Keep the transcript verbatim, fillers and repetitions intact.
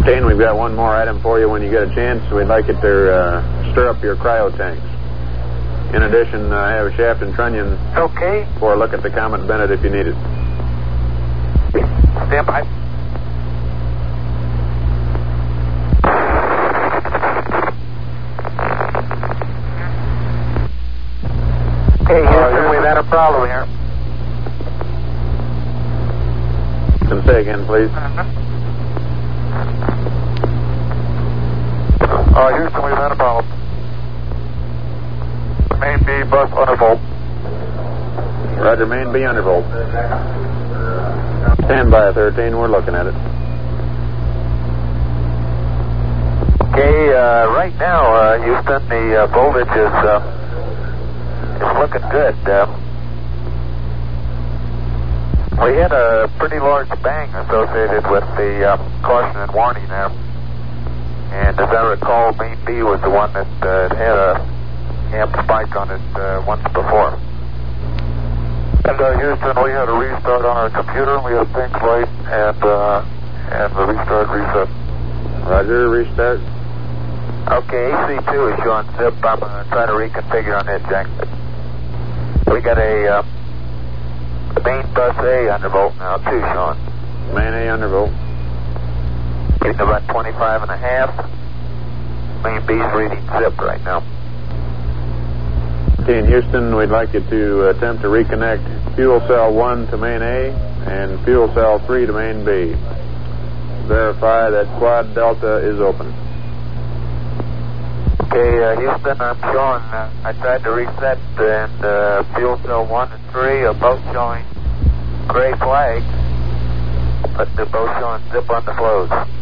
Kane, we've got one more item for you when you get a chance. We'd like you to uh, stir up your cryo tanks. In addition, uh, I have a shaft and trunnion okay. for a look at the Comet Bennett if you need it. Stand by. Okay, Houston, we've had a problem here. Can say again, please. Uh-huh. Uh, Houston, we've had a problem. Main B bus undervolt. Roger, main B undervolt. Stand by, thirteen. We're looking at it. Okay, uh, right now, uh, Houston, the uh, voltage is, uh, is looking good. Uh, we had a pretty large bang associated with the uh, caution and warning there. And as I recall, main B was the one that uh, had a amp spike on it uh, once before. And uh, Houston, we had a restart on our computer. We had things right, and uh, and the restart reset. Roger, restart. Okay, A C two is showing zip. I'm going to try to reconfigure on that jack. We got a uh, main bus A undervolt now, too, Sean. Main A undervolt. Getting about twenty-five and a half. Main B's reading zip right now. Okay, in Houston, we'd like you to attempt to reconnect fuel cell one to main A and fuel cell three to main B. Verify that quad delta is open. Okay, uh, Houston, I'm showing, uh, I tried to reset, and uh, fuel cell one and three are both showing gray flags, but they're both showing zip on the flows.